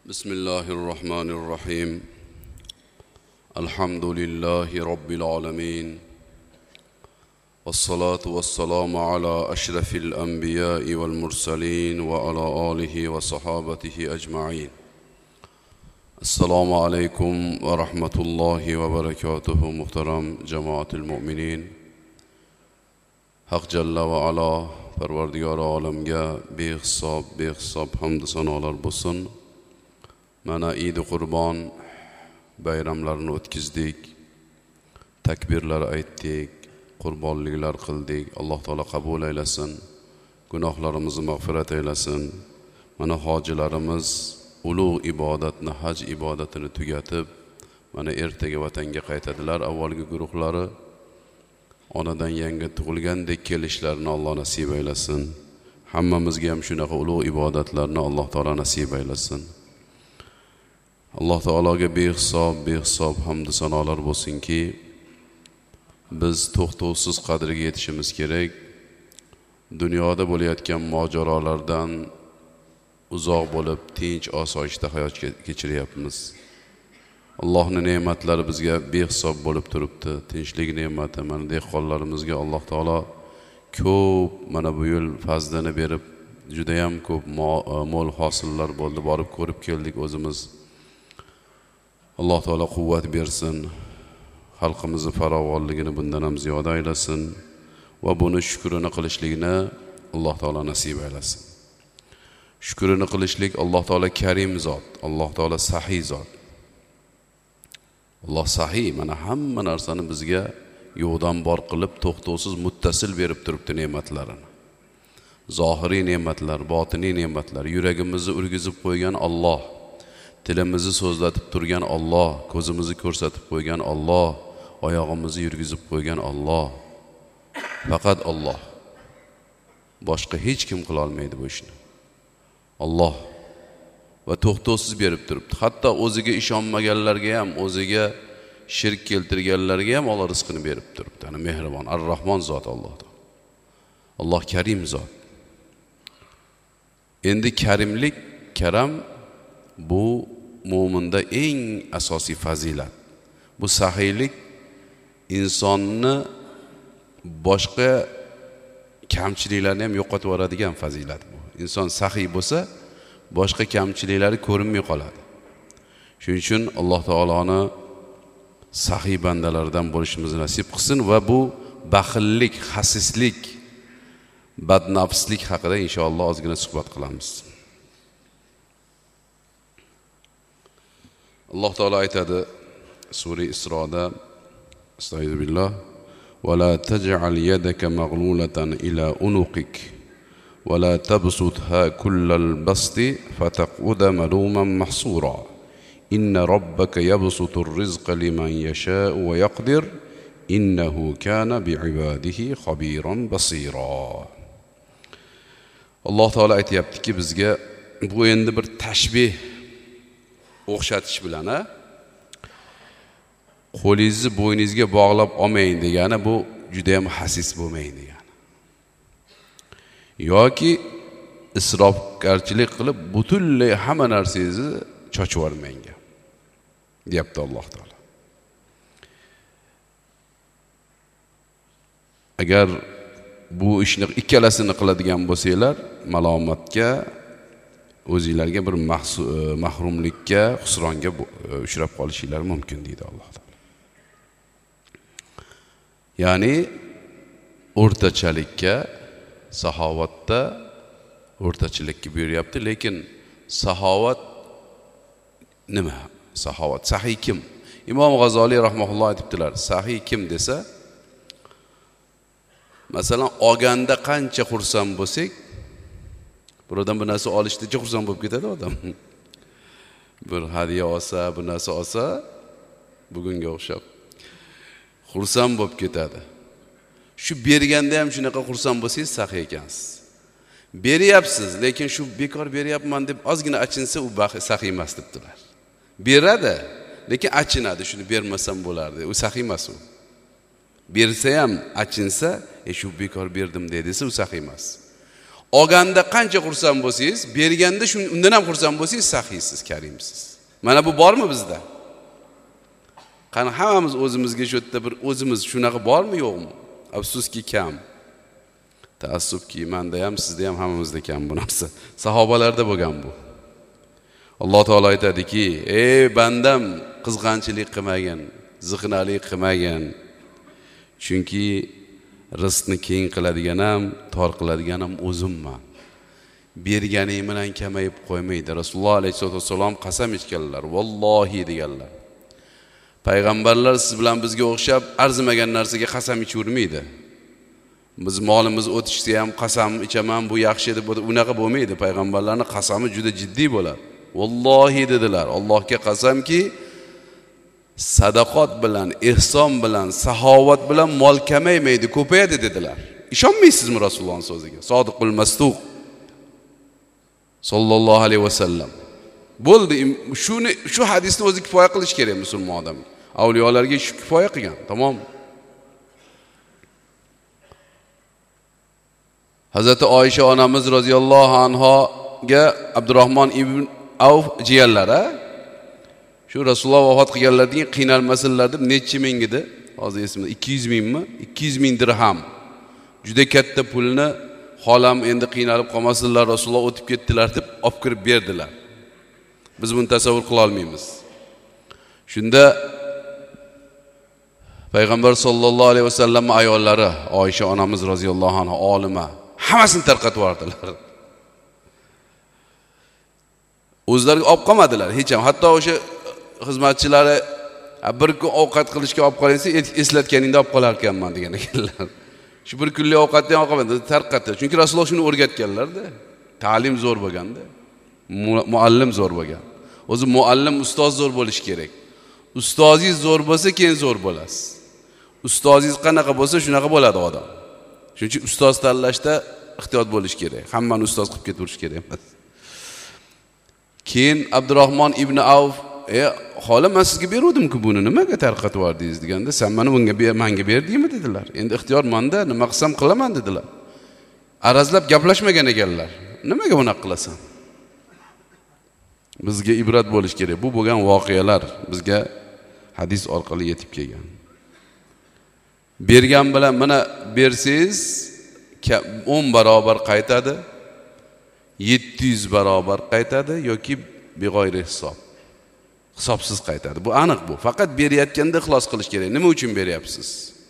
بسم الله الرحمن الرحيم الحمد لله رب العالمين والصلاة والسلام على أشرف الأنبياء والمرسلين وعلى آله وصحابته أجمعين. السلام عليكم ورحمة الله وبركاته. محترم جماعة المؤمنين، حق جل وعلا پروردگار عالمga behisob hamd sanolar bo'lsin. Mana Eid Qurbon bayramlarini o'tkazdik, takbirlar aytdik, qurbonliklar qildik. Alloh taolo qabul aylasin, gunohlarimizni mag'firat aylasin. Mana hojilarimiz ulug' ibodatni, haj ibodatini tugatib, mana ertaga vatanga qaytadilar. Avvalgi guruhlari onadan yangi tug'ilgandek kelishlarini Alloh nasib aylasin. Hammamizga ham shunaqa ulug' ibodatlarni Alloh taolo nasib aylasin. Alloh taologa behisob hamd sanolar bo'lsinki, biz to'xtovsiz qadriga yetishimiz kerak. Dunyoda bo'layotgan mojarolardan uzoq bo'lib, tinch, osoyishta hayot kechiryapmiz. Allohning ne'matlari bizga behisob bo'lib turibdi. Tinchlik ne'mati, mana dehqonlarimizga Alloh taolo ko'p mana bu yil fazlini berib, juda ham ko'p mo'l hosillar bo'ldi. Borib ko'rib keldik o'zimiz. Alloh taolo quvvat bersin, xalqimizni farovonligini bundan ham ziyoda aylasin va buni shukrini qilishlikni Alloh taolo nasib aylasin. Shukrini qilishlik, Alloh taolo karim zot, Alloh taolo sahiy zot. Alloh sahiy, mana hamma narsani bizga yo'qdan bor qilib, to'xtovsiz muttasil berib turibdi ne'matlarini. Zohiriy ne'matlar, botiniy ne'matlar, yuragimizni urgizib qo'ygan Alloh, tilimizni so'zlatib turgan Alloh, ko'zimizni ko'rsatib qo'ygan Alloh, oyog'imizni yurgizib qo'ygan Alloh. Faqat Alloh. Boshqa hech kim qila olmaydi bu ishni. Alloh va to'xtovsiz berib turibdi. Hatto o'ziga ishonmaganlarga ham, o'ziga shirk keltirganlarga ham Alloh rizqini berib turibdi. Ana mehribon, Ar-Rahmon zot Alloh. Alloh karim zot. Endi karimlik, karam bu mo'minda eng asosiy fazilat. Bu sahiylik insonni boshqa kamchiliklarni ham yo'qotib yuboradigan fazilat bu. Inson sahiy bo'lsa, boshqa kamchiliklari ko'rinmay qoladi. Shuning uchun Alloh taoloni sahiy bandalaridan bo'lishimizni nasib qilsin va bu baxillik, xasislik, badnafslik haqida inshaalloh ozgina suhbat qilamiz. Alloh taolo aytadi Sura Isroda, Astagfirullah, va la taj'al yadaka maghlulatan ila unuqik va la tabsutha kullal basti fataq'uda maluman mahsura. Inna robbaka yabsutur rizqa liman yasha'u va yaqdir innahu kana bi'ibadihi khabiran basira. Alloh taolo aytayaptiki bizga, bu endi bir tashbih o'xshatish bilan, qo'lingizni bo'yningizga bog'lab olmang degani, bu juda ham xasis bo'lmang degani. Yoki isrofgarchilik qilib butunlay hamma narsangizni chochib yubormang deyapti Alloh taolo. Agar bu ishni ikkalasini qiladigan bo'lsanglar, malomatga, o'zingizlarga bir mahrumlikka, xusronga uchrab qolishinglar mumkin deydi Alloh taolo. Ya'ni o'rtachalikka, saxovatda o'rtachilikka buyuryapti, lekin saxovat nima? Saxovat, sahiy kim? Imom G'azoliy rahmatulloh aytibdilar, sahiy kim desa, masalan, olganda qancha xursand bo'lsak, birodan bir narsa olishdacha xursand bo'lib ketadi odam. Bir hadiya olsa, bir narsa olsa, bugunga o'xshab xursand bo'lib ketadi. Shu berganda ham shunaqa xursand bo'lsangiz, sahiy ekansiz. Beryapsiz, lekin shu bekor beryapman deb ozgina achinsa, u sahiy emas debdilar. Beradi, lekin achinadi, shuni bermasam bo'lardi. U sahiy emas u. Bersa ham achinsa, shu bekor berdim desa, u sahiy emas. Olganda qancha xursand bo'lsangiz, berganda undan ham xursand bo'lsangiz, saxiysiz, karimsiz. Mana bu bormi bizda? Qani hammamiz o'zimizga shu yerda bir o'zimiz shunaqa bormi, yo'qmi? Afsuski kam. Taassubki, menda ham, sizda ham, hammamizda kam bu narsa. Sahobalarda bo'lgan bu. Alloh taolo aytadiki: "Ey bandam, qizg'anchilik qilmagin, ziqnalik qilmagin. Chunki rizqni keng qiladigan ham, tor qiladigan ham o'zimman. Berganing bilan kamayib qo'ymaydi." Rasululloh alayhisolatu vasallam qasam ichganlar, vallohi deganlar. Payg'ambarlar siz bilan bizga o'xshab arzimagan narsaga qasam ichavermaydi. Biz molimiz o'tishsa ham qasam ichaman, bu yaxshi deb unaqa bo'lmaydi. Payg'ambarlarning qasami juda jiddiy bo'ladi. Vallohi dedilar, Allohga qasamki, sadaqat bilan, ihson bilan, saxovat bilan mol kamaymaydi, ko'payadi dedilar. Ishonmaysizmi Rasulullohning so'ziga? Sodiqul masduq sallallohu alayhi vasallam. Bo'ldi, shu hadisni o'zi kifoya qilish kerak musulmon odam. Avliyolarga shu kifoya qilgan, tamom. Hazrati Oysha onamiz roziyallohu anhoga Abdurrahmon ibn Avf jiyanlari shu Rasululloh vafot qilganlardan keyin qiynalmasinlar deb necha ming edi? Hozir esimda 200 mingmi? 200 ming dirham. Juda katta pulni xolam endi qiynalib qolmasinlar, Rasululloh o'tib ketdilar deb olib kirib berdilar. Biz buni tasavvur qila olmaymiz. Shunda Payg'ambar sollallohu alayhi vasallam ayollari Oysha onamiz roziyallohu anha olima hammasini tarqatib yubordilar. O'zlariga olib qolmadilar hech ham. Hatto o'sha xizmatchilari bir kun ovqat qilishga olib qo'ysa, eslatganingda olib qolar ekanman degan ekanlar. Shu bir kunlik ovqatni ham olib qolmadi, tarqatdi. Chunki Rasululloh shuni o'rgatganlar-da. Ta'lim zo'r bo'lganda, muallim zo'r bo'lgan. O'zi muallim, ustoz zo'r bo'lish kerak. Ustozingiz zo'r bo'lsa, keyin zo'r bo'lasiz. Ustozingiz qanaqa bo'lsa, shunaqa bo'ladi odam. Shuning uchun ustoz tanlashda ehtiyot bo'lish kerak. Hammani ustoz qilib ketirish kerak emas. Keyin Abdurrahmon ibn Avf, "Xola, men sizga beruvdim-ku buni, nimaga tarqatib yubordingiz?" deganda, "Sen meni menga berdingmi?" dedilar. "Endi ixtiyor menda, nima qilsam qilaman" dedilar. Arazlab gaplashmagan ekanlar. "Nimaga bunaqa qilasan?" Bizga ibrat bo'lish kerak. Bu bo'lgan voqealar bizga hadis orqali yetib kelgan. Bergan bilan mana bersangiz 10 barobar qaytadi, 700 barobar qaytadi yoki beg'oyri hisob. Hisobsiz qaytadi. Bu aniq bu. Faqat berayotganda ixlos qilish kerak. Nima uchun beryapsiz?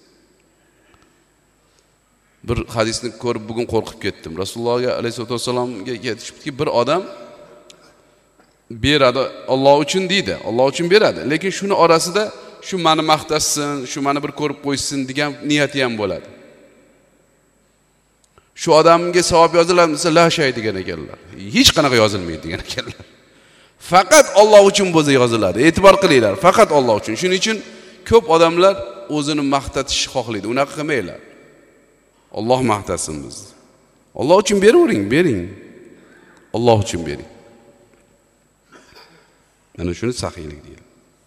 Bir hadisni ko'rib bugun qo'rqib ketdim. Rasulullohga alayhisolatu vasallamga aytishibdiki, bir odam beradi, Alloh uchun deydi, Alloh uchun beradi. Lekin shuni orasida shu meni maqtasin, shu meni bir ko'rib qo'ysin degan niyati ham bo'ladi. Shu odamga savob yoziladi desa, la shay degan ekanlar. Hech qanaqa yozilmaydi degan ekanlar. Faqat Alloh uchun bo'lsa yoziladi. E'tibor qilinglar, faqat Alloh uchun. Shuning uchun ko'p odamlar o'zini maqtatishni xohlaydi. Unaqa qilmanglar. Alloh maqtasin bizni. Alloh uchun beravering, bering. Alloh uchun bering. Mana shuni saxiylik deydi.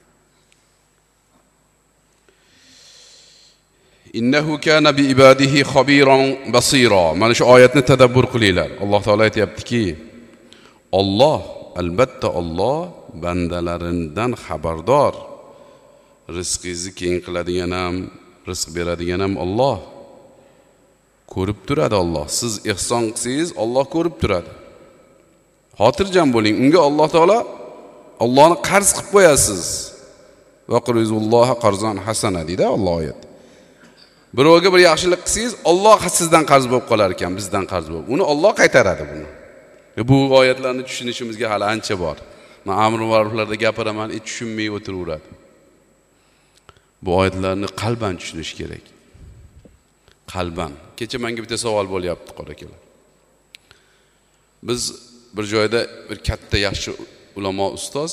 Innahu kana bi ibadihi khabiran basira. Mana shu oyatni tadabbur qilinglar. Alloh taolo aytayaptiki, Alloh, albatta Alloh bandalaridan xabardor. Rizqingizni keng qiladigan ham, rizq beradigan ham Alloh. Ko'rib turadi Alloh. Siz ihson qilsangiz, Alloh ko'rib turadi. Xotirjam bo'ling. Unga Alloh taolo Allohni qarz qilib qo'yasiz. Va qrizulloha qarzan hasana deydi Alloh oyat. Birovga bir yaxshilik qilsangiz, Alloh sizdan qarz bo'lib qolar ekan, bizdan qarz bo'lib. Uni Alloh qaytaradi buni. Bu oyatlarni tushunishimizga hali ancha bor. Men amr ma'ruflarda gapiraman, tushunmay o'tiraveradi. Bu oyatlarni qalban tushunish kerak. Qalban. Kecha menga bitta savol bo'lyapti, qora akalar. Biz bir joyda bir katta yaxshi ulamo ustoz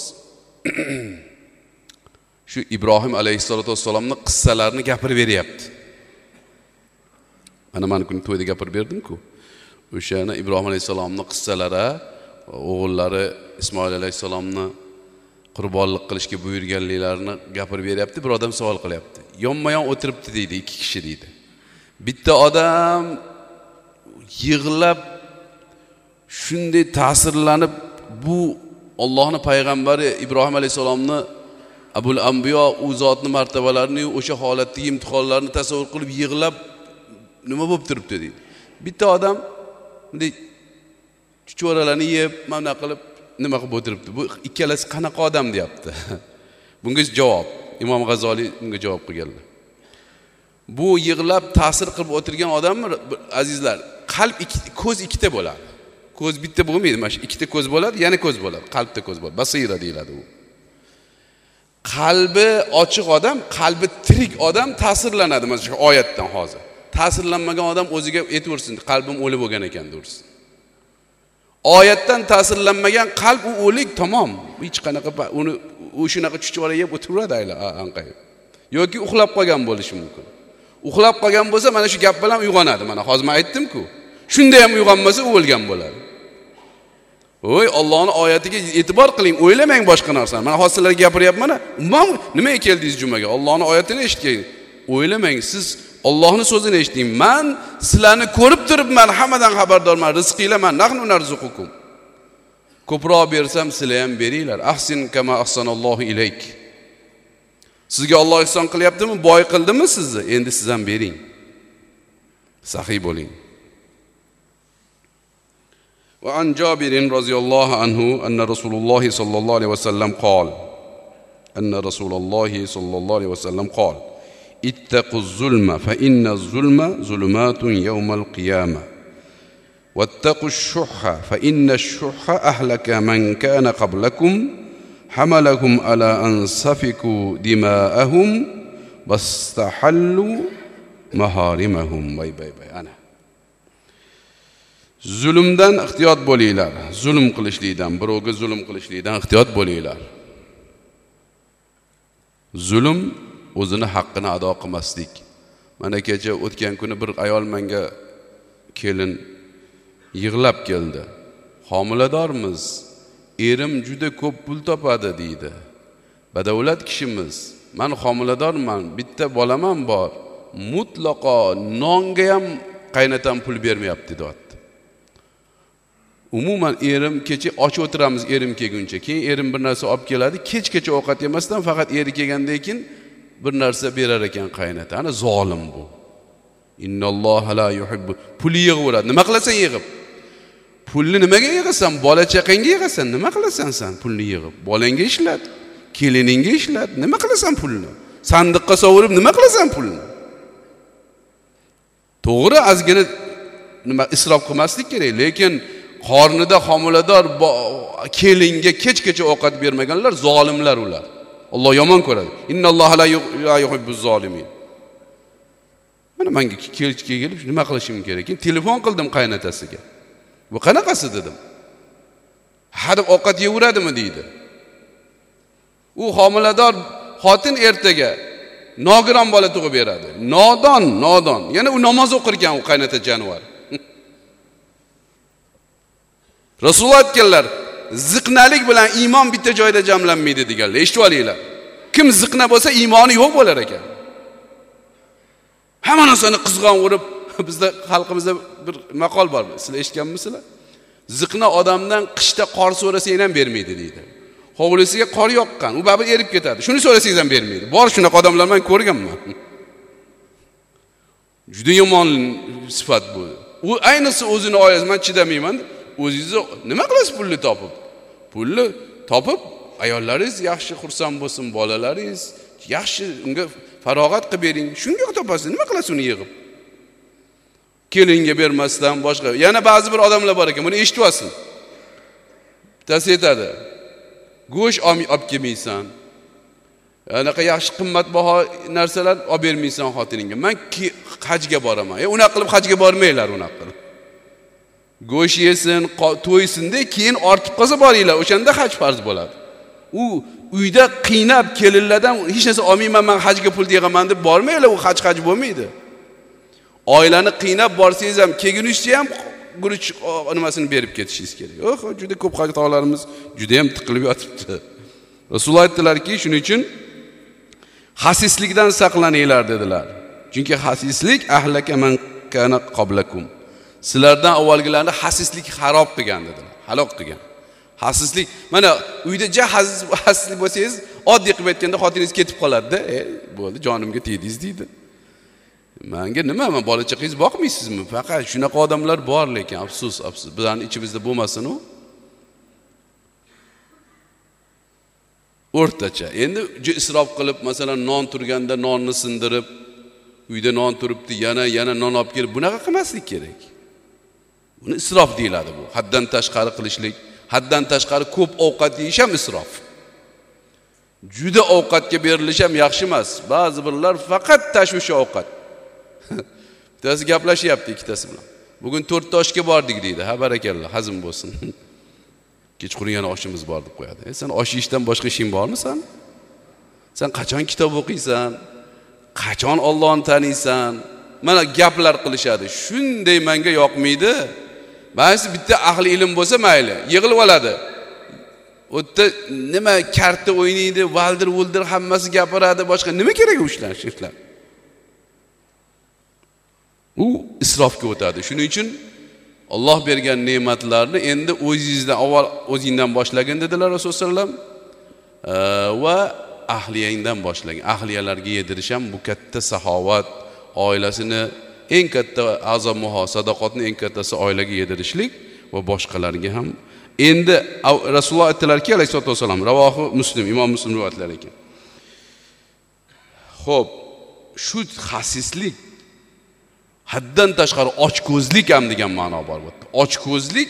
shu Ibrohim alayhisolatu vassalomning qissalarini gapirib beryapti. Mana kuni to'yda gapirib berdim-ku. O'shani Ibrohim alayhisalomning qissalari, o'g'illari Ismoil alayhisalomni qurbonlik qilishga buyurganliklarini gapirib beryapti. Bir odam savol qilyapti. Yonma-yon o'tiribdi deydi, 2 kishi deydi. Bitta odam yig'lab shunday ta'sirlanib bu Allohning payg'ambari Ibrohim alayhisalomni Abul Anbiyo u zotning martabalarini, o'sha holatdagi imtihonlarni tasavvur qilib yig'lab nima bo'lib turibdi deydi. Bitta odam bunday chuchvaralarni yeb, mana qilib nima qilib o'tiribdi. Bu ikkalasi qanaqa odam deyapti. Bunga javob Imom G'azoliy bunga javob qilganlar. Bu yig'lab ta'sir qilib o'tirgan odam azizlar, qalb ko'z ikkita bo'ladi. Ko'z bitta bo'lmaydi, mana shu ikkita ko'z bo'ladi, yana ko'z bo'ladi, qalbda ko'z bo'ladi. Basira deyiladi u. Qalbi ochiq odam, qalbi tirik odam ta'sirlanadi mana shu oyatdan hozir. Ta'sirlanmagan odam o'ziga aytversin, qalbim o'lib bo'lgan ekan dersin. Oyatdan ta'sirlanmagan qalb u o'lik, tamom. Hech qanaqa uni shunaqa chuchvara yeb o'tiradi anqay. Yoki uxlab qolgan bo'lishi mumkin. Uxlab qolgan bo'lsa mana shu gap bilan uyg'onadi. Mana hozir men aytdim-ku. Shunda ham uyg'onmasa u o'lgan bo'ladi. Voy, Allohning oyatiga e'tibor qiling, o'ylamang boshqa narsani. Mana hozir sizlarga gapiryapman, umuman nimaga keldingiz jumaga? Allohning oyatini eshitgan. O'ylamang, siz Allohning so'zini eshiting. Men sizlarni ko'rib turibman, hammadan xabardorman. Rizqinglar men nahnu narzuqukum. Ko'proq bersam sizlar ham beringlar. Ahsin kama ahsanallohu ilayk. Sizga Alloh ihson qilyaptimi? Boy qildimi sizni? Endi siz ham bering. Saxiy bo'ling. وعن جابر رضي الله عنه أن رسول الله صلى الله عليه وسلم قال اتقوا الظلم فإن الظلم ظلمات يوم القيامة واتقوا الشح فإن الشح أهلك من كان قبلكم حملهم على أن سفكوا دماءهم واستحلوا محارمهم أنا zulmdan ehtiyot bo'linglar. Zulm qilishlikdan, birovga zulm qilishlikdan ehtiyot bo'linglar. Zulm o'zini haqqini ado qilmaslik. Mana kecha o'tgan kuni bir ayol menga kelin yig'lab keldi. Homiladormiz. Erim juda ko'p pul topadi deydi. Badavlat kishimiz. Men homiladorman, bitta bolaman bor. Mutlaqo nonga ham qaynatam pul bermayapti dedi. Umuman erim kecha och o'tiramiz erim kelguncha. Keyin erim bir narsa olib keladi, kechgacha ovqat yemasdan faqat eri kelgandan keyin bir narsa berar ekan qaynata. Ana zolim bu. Innalloha la yuhibbu. Puli yig'averadi. Nima qilasan yig'ib? Pulni nimaga yig'asan? Bola chaqangga yig'asan. Nima qilasan sen pulni yig'ib? Bolangga ishlat, keliningga ishlat. Nima qilasan pulni? Sandiqqa sovurib nima qilasan pulni? To'g'ri, ozgina nima isrof qilmaslik kerak, lekin qornida homilador kelinga kechgacha ovqat bermaganlar zolimlar ular. Alloh yomon ko'radi. Innalloha la yuhibbuz zolimin. Mana menga kelib nima qilishim kerak? Telefon qildim qaynotasiga. Bu qanaqasi dedim. Hadib ovqat yeyuradimi deydi. U homilador xotin ertaga nogiron bola tug'ib beradi. Nodon. Yana u namoz o'qir ekan u qaynota jonivor. Rasululloh aytganlar, ziqnalik bilan iymon bitta joyda jamlanmaydi deganlar. Eshitib olinglar. Kim ziqna bo'lsa iymoni yo'q bo'lar ekan. Hamma narsani qizg'on urib, bizda xalqimizda bir maqol bor. Sizlar eshitganmisizlar? Ziqna odamdan qishda qor so'rasang ham bermaydi deydi. Hovlisiga qor yoqqan, u baribir erib ketadi. Shuni so'rasangiz ham bermaydi. Bor shunaqa odamlar men ko'rganman. Juda yomon sifat bu. U ayniqsa o'zini oyaz, men chidamayman. O'zingizni nima qilasiz pulni topib? Pulni topib, ayollaringiz yaxshi xursand bo'lsin, bolalaringiz yaxshi unga farog'at qilib bering. Shunga topasiz. Nima qilasiz uni yig'ib? Kelinga bermasdan boshqa. Yana ba'zi bir odamlar bor ekan, buni eshityapsiz. Bittasi aytadi. Go'sht olib kelmaysan. Anaqa yaxshi qimmatbaho narsalar olib bermaysan xotiningga. Men hajga boraman. Unaqa qilib hajga bormanglar, unaqa qilib. Go'sht yesin, to'ysin-da, keyin ortib qolsa boringlar, o'shanda haj farz bo'ladi. U uyda qiynab kelinlardan hech narsa olmayman, men hajga pul yig'aman deb bormanglar, u haj bo'lmaydi. Oilani qiynab borsangiz ham, kelgunizcha ham guruch nimasini berib ketishingiz kerak. Juda ko'p xatolarimiz juda ham tiqilib yotibdi. Rasululloh aytdilar-ki, shuning uchun xasislikdan saqlaninglar dedilar. Chunki xasislik ahlaka man kana qablakum. Sizlardan avvalgilarni xasislik xarob qilgan dedilar, halok qilgan. Xasislik, mana uyda xasislik bo'lsangiz, oddiy qilib aytganda xotiningiz ketib qoladi-da, bo'ldi, jonimga tegdingiz deydi. Menga nima, men bola chaqangiz boqmaysizmi? Faqat shunaqa odamlar bor, lekin afsus, bizning ichimizda bo'lmasin u. O'rtacha. Endi isrof qilib, masalan, non turganda nonni sindirib, uyda non turibdi, yana non olib kelib, bunaqa qilmaslik kerak. Buni isrof deyiladi bu. Haddan tashqari qilishlik, haddan tashqari ko'p ovqat yeyish ham isrof. Juda ovqatga berilish ham yaxshi emas. Ba'zi birlar faqat tashvish ovqat. Bittasi gaplashyapti ikkitasi bilan. Bugun 4 ta oshga bordik deydi. Ha, barakalloh, hazm bo'lsin. Kechqurun yana oshimiz bor deb qo'yadi. Sen osh yeyishdan boshqa ishing bormi sen? Sen qachon kitob o'qiysan? Qachon Allohni taniysan? Mana gaplar qilishadi. Shunday menga yoqmaydi. Ba'zi bitta ahli ilm bo'lsa mayli, yig'ilib oladi. O'tda nima karta o'ynaydi, valdir hammasi gapiradi, boshqa nima kerak ushlar? U isrofga o'tadi. Shuning uchun Alloh bergan ne'matlarni endi o'zingizdan avval o'zingdan boshlagin dedilar Rasululloh sallam va ahliyangdan boshlagan. Ahliyalarga yedirish ham bu katta saxovat, oilasini eng katta azomuho, sadoqatni eng kattasi oilaga yedirishlik va boshqalarga ham. Endi Rasululloh aytdilarki, alayhisolatu vasallam, ravohi Muslim, Imom Muslim rivoyatlari ekan. Xo'p, shu xasislik haddan tashqari ochko'zlik ham degan ma'no bor bu. Ochko'zlik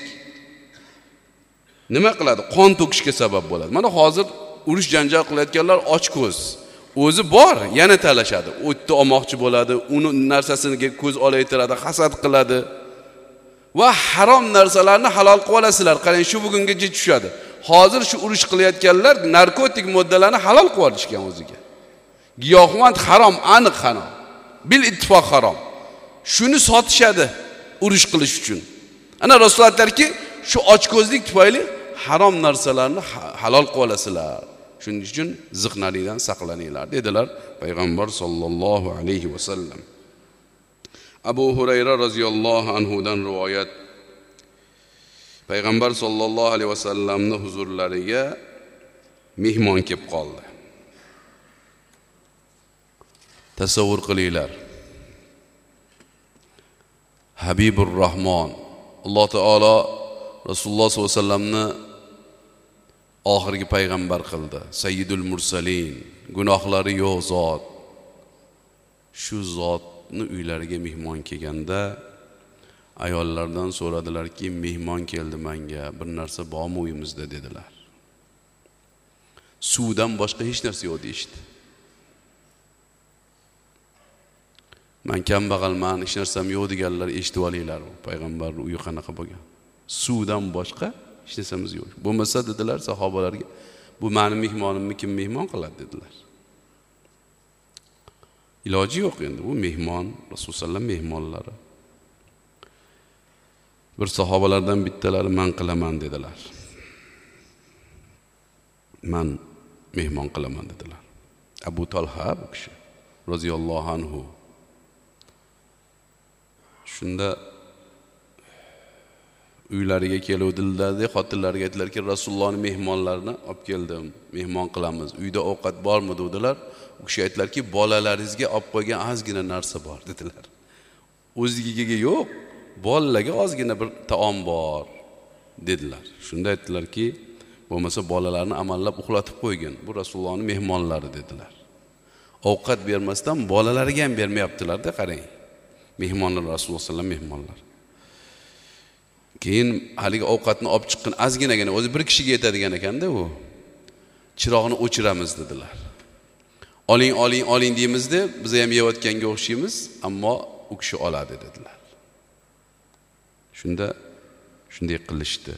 nima qiladi? Qon to'kishga sabab bo'ladi. Mana hozir urush janjal qilayotganlar ochko'z. O'zi bor, yana talashadi. O'tni olmoqchi bo'ladi, uni narsasiga ko'z olaytiradi, hasad qiladi. Va harom narsalarni halol qilib olasizlar. Qarang, shu bugungacha tushadi. Hozir shu urush qilayotganlar narkotik moddalarni halol qilib olishgan o'ziga. Giyohvand harom, aniq harom. Bil ittifoq harom. Shuni sotishadi urush qilish uchun. Ana Rasululloh aytlarki, shu ochko'zlik tufayli harom narsalarni halol qilib olasizlar. Shuning uchun ziqnalikdan saqlaninglar dedilar payg'ambar sollallohu alayhi vasallam. Abu Hurayra roziyallohu anhu dan rivoyat. Payg'ambar sollallohu alayhi vasallamning huzurlariga mehmon kelib qoldi. Tasavvur qilinglar. Habibur Rahmon, Alloh taolo Rasululloh sollallohu alayhi vasallamni oxirgi payg'ambar qildi. Sayyidul mursalin, gunohlari yo'q zot. Shu zotni uylariga mehmon kelganda ayollardan so'radilarki, mehmon keldi menga, bir narsa bormi uyimizda dedilar. Suvdan boshqa hech narsa yo'q deyishdi. Men kambag'alman, hech narsam yo'q deganlar eshitib olinglar. Payg'ambar uyi qanaqa bo'lgan? Suvdan boshqa hech narsamiz yo'q. Bo'lmasa dedilar sahobalarga, bu mening mehmonimni kim mehmon qiladi dedilar. Iloji yo'q endi, bu mehmon, Rasululloh sallam mehmonlari. Bir sahobalardan bittalari men qilaman dedilar. Men mehmon qilaman dedilar. Abu Talha bu kishi roziyallohu anhu. Shunda uylariga keluvdilarda xotinlariga aytdilarki, Rasulullohning mehmonlarini olib keldim, mehmon qilamiz. Uyda ovqat bormi dedilar. U kishi aytdilarki, bolalaringizga olib qo'ygan ozgina narsa bor dedilar. O'zigiga yo'q, bolalarga ozgina bir taom bor dedilar. Shunda aytdilarki, bo'lmasa bolalarni amallab uxlatib qo'ygin. Bu Rasulullohning mehmonlari dedilar. Ovqat bermasdan bolalariga ham bermayaptilar-da, qarang. Mehmonlar Rasululloh sallam mehmonlar. Keyin haligi ovqatni olib chiqqan ozginagina o'zi bir kishiga yetadigan ekanda u. Chiroqni o'chiramiz dedilar. Oling deymizda, biz ham yeyotganga o'xshaymiz, ammo u kishi oladi dedilar. Shunday qilishdi.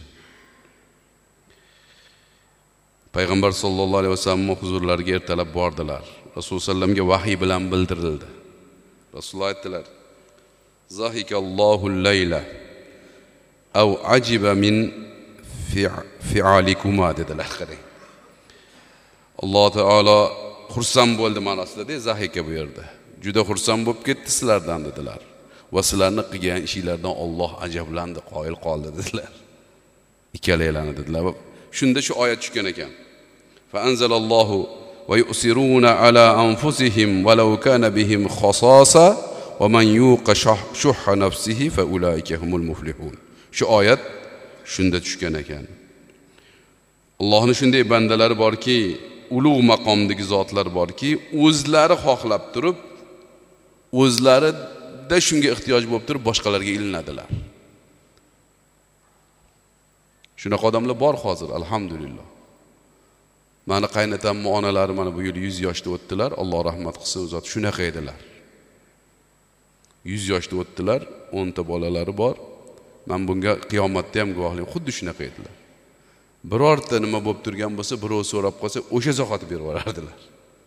Payg'ambar sollallohu alayhi vasallam huzurlariga ertalab bordilar. Rasululloh sallamga vahiy bilan bildirildi. Rasululloh aytdilar: "Zahikallohul layla aw ajiba min fi'alikuma" dedilar. Qarang. Alloh taolo xursand bo'ldi ma'nosida, zahika bu yerda. Juda xursand bo'lib ketdi sizlardan dedilar. va sizlarning qilgan ishinglardan Alloh ajablandi, qoyil qoldi dedilar. Ikkalaylarni dedilar. Shunda shu oyat tushgan ekan. Fa anzalallohu va yusiruna ala anfusihim walau kana bihim khasasa va man yuqa shuhha nafsihi fa ulaika humul muflihun. Shu oyat shunda tushgan ekan. Allohning shunday bandalari borki, ulug' maqomdagi zotlar borki, o'zlari xohlab turib, o'zlarida shunga ehtiyoj bo'lib turib boshqalarga ilinadilar. Shunaqa odamlar bor hozir, alhamdulillah. Mani qaynatamni onalari mana bu yil 100 yoshda o'tdilar, Alloh rahmat qilsin, zot shunaqa edilar. 100 yoshda o'tdilar, 10 ta bolalari bor. Men bunga qiyomatda ham guvohlik, xuddi shunaqa edilar. Birorta nima bo'lib turgan bo'lsa, birov so'rab qolsa, o'sha zahoti berib yuborardilar.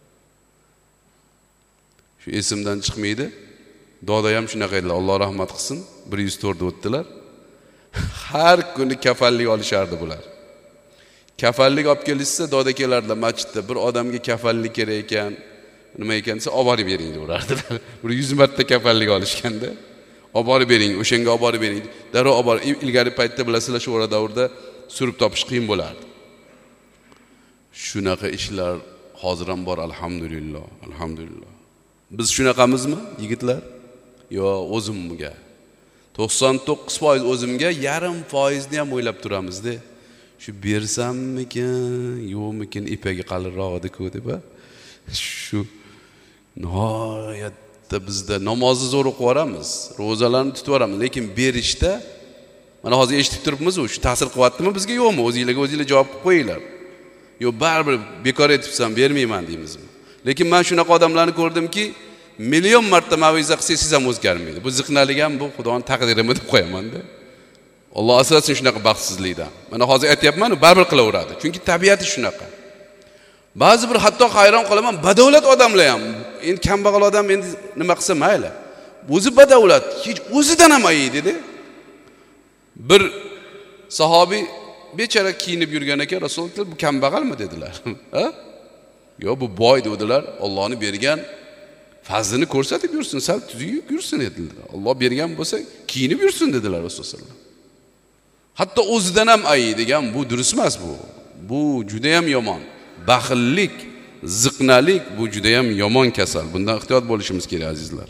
Shu esimdan chiqmaydi. Doda ham shunaqa edilar, Alloh rahmat qilsin, 104 da o'tdilar. Har kuni kafallik olishardi bular. Kafallik olib kelishsa, doda kelardilar masjidda, bir odamga kafallik kerak ekan, nima ekan desa, olib borib bering deb urardilar. Bir 100 marta kafallik olishganda, olib borib bering, o'shanga olib borib bering. Darrov olib borib, ilgari paytda bilasizlar, shu davrda surib topish qiyin bo'lardi. Shunaqa ishlar hozir ham bor, alhamdulillah, alhamdulillah. Biz shunaqamizmi, yigitlar? Yo, o'zimga 99% o'zimga, yarim foizni ham o'ylab turamiz-da. Shu bersammikin, yo'qmikin, ipaga qalinroq edi-ku deb. Shu nihoyatda bizda namozni zo'r o'qib yoramiz, ro'zalarni tutib yoramiz, lekin berishda mana hozir eshitib turibmiz, shu ta'sir qilyaptimi bizga yo'qmi? O'zingizlarga o'zingizlar javob qilib qo'yinglar. Yo'q, baribir bekor etibsan, bermayman deymizmi? Lekin men shunaqa odamlarni ko'rdimki, million marta ma'viza qilsangiz siz ham o'zgarmaydi. Bu ziqnalik ham bu Xudoning taqdirimi deb qo'yaman-da. Alloh asrasin shunaqa baxtsizlikdan. Mana hozir aytayapman, baribir qilaveradi. Chunki tabiati shunaqa. Ba'zi bir hatto hayron qolaman, badavlat odamlar ham, endi kambag'al odam endi nima qilsa mayli. O'zi badavlat, hech o'zidan ham ayiydi-da. Bir sahobiy bechara kiyinib yurgan ekan, Rasululloh bu kambag'almi dedilar. Ha? Yo, bu boy dedilar. Allohning bergan fazlini ko'rsatib yursin, sal tuzib yursin dedilar. Alloh bergan bo'lsa, kiyinib yursin dedilar Rasululloh. Hatto o'zidan ham ayiydigan, bu durust emas bu. Bu juda ham yomon. Baxillik, ziqnalik bu juda ham yomon kasal. Bundan ehtiyot bo'lishimiz kerak azizlar.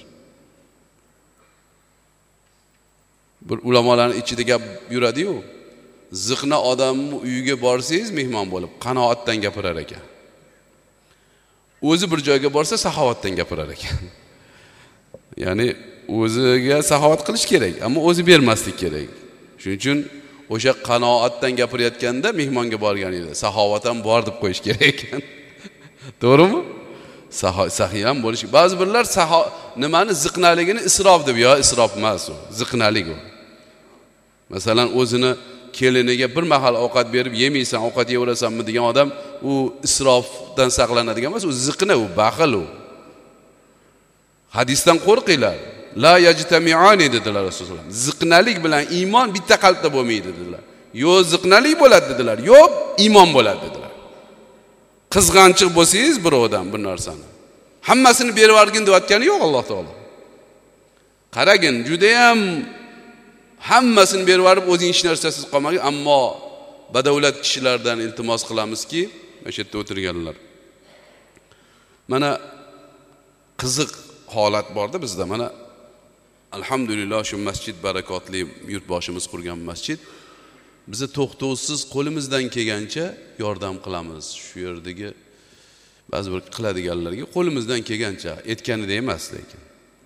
Bir ulamolarning ichida gap yuradi-yu. Ziqna odamni uyiga borsangiz mehmon bo'lib, qanoatdan gapirar ekan. O'zi bir joyga borsa saxovatdan gapirar ekan. Ya'ni o'ziga saxovat qilish kerak, ammo o'zi bermaslik kerak. Shuning uchun o'sha qanoatdan gapirayotganda mehmonga borganingizda saxovat ham bor deb qo'yish kerak ekan. To'g'rimi? Saxiy ham bo'lish. Ba'zi birlar nimani ziqnaligini isrof deb, yo isrof emas u, ziqnalik u. Masalan, o'zini keliniga bir mahal ovqat berib, yemaysan, ovqat yeyverasanmi degan odam, u isrofdan saqlanadigan emas, u ziqna, u baxil u. Hadisdan qo'rqinglar. La yajtami'ani dedilar Rasululloh. Ziqnalik bilan iymon bitta qalbda bo'lmaydi dedilar. Yo ziqnalik bo'ladi dedilar, yo iymon bo'ladi dedilar. Qizg'anchiq bo'lsangiz birovdan bir narsani, hammasini berib yuborgin deyotgani yo'q Alloh taolo. Qaragin, juda ham hammasini berib yuborib o'zing hech narsasiz qolmagin, ammo badavlat kishilardan iltimos qilamizki, mana shu yerda o'tirganlar. Mana qiziq holat borda bizda. Mana alhamdulillah shu masjid barakotli yurtboshimiz qurgan masjid. Biza to'xtovsiz qo'limizdan kelgancha yordam qilamiz. Shu yerdagi ba'zi bir qiladiganlarga qo'limizdan kelgancha, aytganida emas lekin.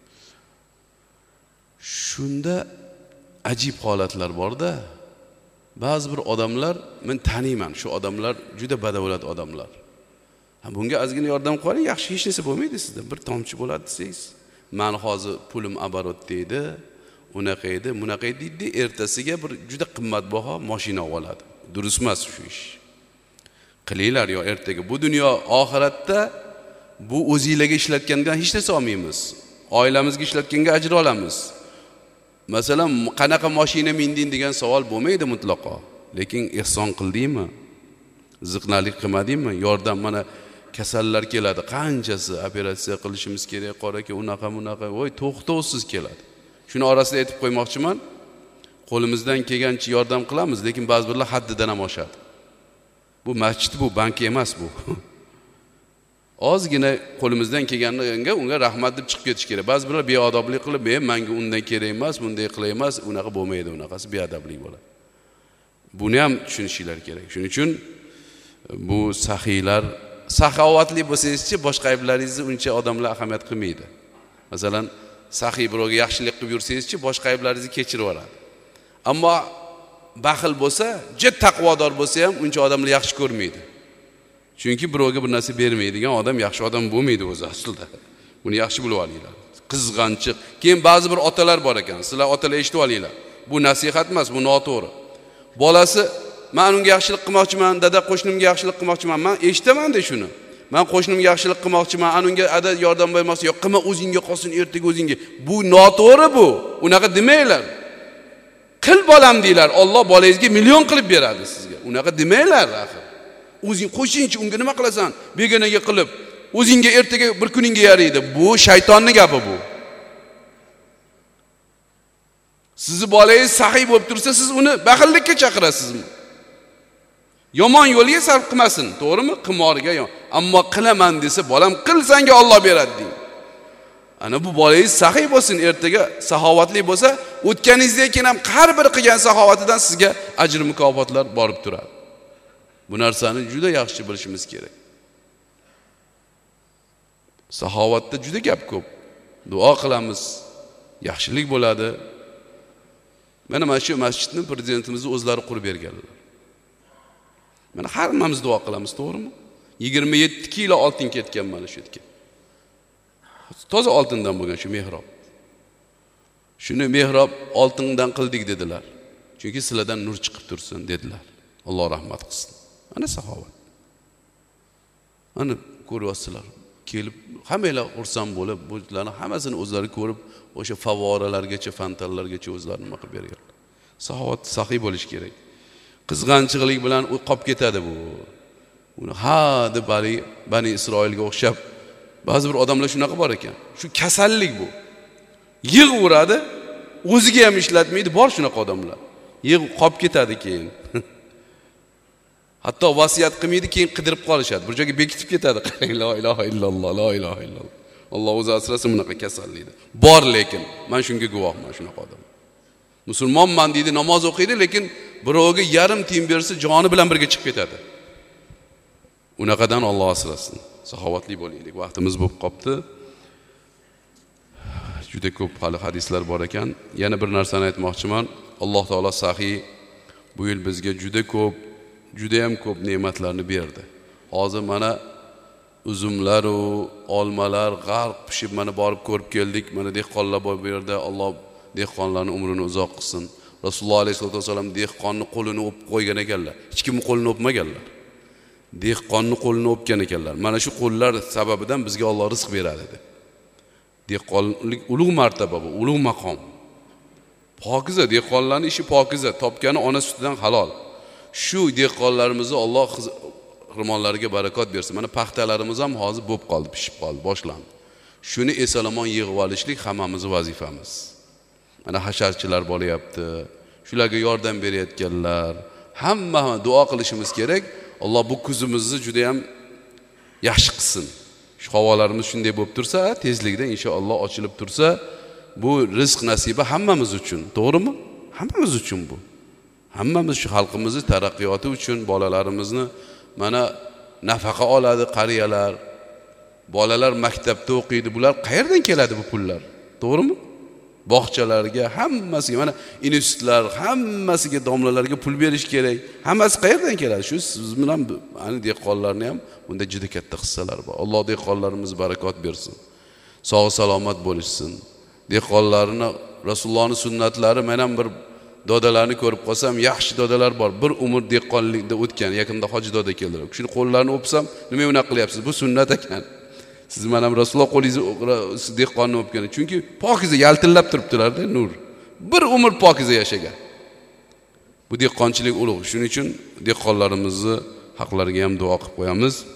Shunda ajib holatlar borda. Ba'zi bir odamlar, men taniyman, shu odamlar juda badavlat odamlar. Bunga ozgina yordam qiling, yaxshi hech narsa bo'lmaydi sizda. Bir tomchi bo'ladi desangiz. Men hozir pulim abarot deydi, unaqa edi, bunaqa deydi, ertasiga bir juda qimmatbaho mashina oladi. Durust emas shu ish. Qilinglar yo ertaga. Bu dunyo oxiratda bu o'zingizlarga ishlatgandan hech narsa olmaymiz. Oilamizga ishlatganga ajr olamiz. Masalan, qanaqa mashina minding degan savol bo'lmaydi mutlaqo. Lekin ihson qildingmi? Ziqnalik qilmadingmi? Yordam, mana kasallar keladi, qanchasi operatsiya qilishimiz kerak, qoraki unaqa, voy to'xtovsiz keladi. Shuni orasida aytib qo'ymoqchiman. Qo'limizdan kelgancha yordam qilamiz, lekin ba'zi birlar haddidan ham oshadi. Bu masjid, bu bank emas bu. Ozgina qo'limizdan kelganiga unga rahmat deb chiqib ketish kerak. Ba'zi birlar beodoblik qilib, menga undan kerak emas, bunday qilay emas, unaqa bo'lmaydi, unaqasi beadablik bo'ladi. Buni ham tushunishinglar kerak. Shuning uchun bu saxiylar saxovatli bo'lsangiz-chi, boshqa ayblaringizni uncha odamlar ahamiyat qilmaydi. Masalan, saxiy birovga yaxshilik qilib yursangiz-chi, boshqa ayblaringizni kechirib yuboradi. Ammo baxil bo'lsa, juda taqvodor bo'lsa ham uncha odamlar yaxshi ko'rmaydi. Chunki birovga bir narsa bermaydigan odam yaxshi odam bo'lmaydi o'zi aslida. Buni yaxshi bilib olinglar. Qizg'anchiq. Keyin ba'zi bir otalar bor ekan. Sizlar otalar eshitib olinglar. Bu nasihat emas, bu noto'g'ri. Bolasi, "Men unga yaxshilik qilmoqchiman, dada qo'shnimga yaxshilik qilmoqchiman. Men eshitaman-da shuni. Men qo'shnimga yaxshilik qilmoqchiman, unga ada yordam bermoqchi, yo'q, qilma o'zingga qolsin, ertaga o'zingga." Bu noto'g'ri bu. Unaqa demanglar. Qil bolam deylar. Alloh bolangizga million qilib beradi sizga. Unaqa demanglar axir. O'zing qo'shingchi, unga nima qilasan? Begonaga qilib, o'zingga ertaga bir kuningga yaraydi. Bu shaytonning gapi bu. Sizni bolangiz saxiy bo'lib tursa, siz uni baxillikka chaqirasizmi? Yomon yo'lga sarf qilmasin, to'g'rimi? Qimorga yo'q. Ammo qilaman desa, bolam qil, senga Alloh beradi deng. Ana bu bolangiz saxiy bo'lsin, ertaga saxovatli bo'lsa, o'tganingizdan keyin ham har bir qilgan saxovatidan sizga ajr mukofotlar borib turadi. Bu narsani juda yaxshi bilishimiz kerak. Saxovatda juda gap ko'p. Duo qilamiz, yaxshilik bo'ladi. Mana shu masjidni prezidentimizni o'zlari qurib berganlar. Mana hammamiz duo qilamiz, to'g'rimi? 27 kilo oltin ketgan mana shu yerga. Toza oltindan bo'lgan shu mehrob. Shuni mehrob oltindan qildik dedilar. Chunki sizlardan nur chiqib tursin dedilar. Alloh rahmat qilsin. Ana saxovat. Ana ko'ryapsizlar. Kelib hammalar xursand bo'lib, bularni hammasini o'zlari ko'rib, o'sha favoralargacha, fantallargacha o'zlari nima qilib bergan. Saxovat saxiy bo'lish kerak. Qizg'anchiqlik bilan u qolib ketadi bu. Uni deb Bani Isroilga o'xshab ba'zi bir odamlar shunaqa bor ekan. Shu kasallik bu. Yig'uradi, o'ziga ham ishlatmaydi, bor shunaqa odamlar. Yig'ib qolib ketadi keyin. Hatto vasiyat qilmaydi, keyin qidirib qolishadi. Bir joyga bekitib ketadi. La ilaha illalloh, la ilaha illalloh. Alloh o'zi asrasin bunaqa kasallikni. Bor lekin men shunga guvohman shunaqa odam. Musulmonman deydi, namoz o'qiydi, lekin birovga yarim tiyin bersa joni bilan birga chiqib ketadi. Unaqadan Alloh asrasin. Saxovatli bo'laylik. Vaqtimiz bo'lib qopti. Juda ko'p hali hadislar bor ekan. Yana bir narsani aytmoqchiman. Alloh taolo saxiy bu yil bizga juda ham ko'p ne'matlarni berdi. Hozir mana uzumlar va olmalar g'arq pishib mana borib ko'rib keldik. Mana dehqonlar bor bu yerda. Alloh dehqonlarning umrini uzoq qilsin. Rasululloh alayhisolatu vasallam dehqonni qo'lini o'pib qo'ygan ekanlar. Hech kim qo'lini o'pmaganlar. Dehqonni qo'lini o'pgan ekanlar. Mana shu qo'llar sababidan bizga Alloh rizq beradi dedi. Dehqonlik ulug' martaba bu, ulug' maqom. Pokiza, dehqonlarning ishi pokiza, topgani ona sutidan halol. Shu dehqonlarimizni Alloh xirmonlariga barakot bersin. Mana paxtalarimiz ham hozir bo'lib qoldi, pishib qoldi, boshlandi. Shuni esalamon yig'ib olishlik hammamizning vazifamiz. Mana hasharchilar bo'layapti. Shularga yordam berayotganlar, hamma duo qilishimiz kerak. Alloh bu kuzimizni juda ham yaxshi qilsin. Shu havolarimiz shunday bo'lib tursa, tezlikda inshaalloh ochilib tursa, bu rizq nasibi hammamiz uchun, to'g'rimi? Hammamiz uchun bu. Hammamiz shu xalqimizning taraqqiyoti uchun, bolalarimizni mana nafaqa oladi qariyalar. Bolalar maktabda o'qiydi. Bular qayerdan keladi bu pullar? To'g'rimi? Bog'chalarga, hammasiga, mana institutlar, hammasiga domlalarga pul berish kerak. Hammasi qayerdan keladi? Shu siz bilan ani dehqonlarni ham bunda juda katta hissalar bor. Alloh dehqonlarimiz barakot bersin. Sog' salomat bo'lishsin. Dehqonlarni Rasulullohning sunnatlari, men ham bir dodalarni ko'rib qolsam, yaxshi dodalar bor. Bir umr dehqonlikda o'tgan, yaqinda hoji doda keldilar. Shuni qo'llarini o'psam, nima unaqa qilyapsiz? Bu sunnat ekan. Siz mana Rasululloh qo'lingizni dehqonni o'pgan. Chunki pokiza yaltillab turibdilar-da, nur. Bir umr pokiza yashagan. Bu dehqonchilik ulug'. Shuning uchun dehqonlarimizni haqlariga ham duo qilib qo'yamiz.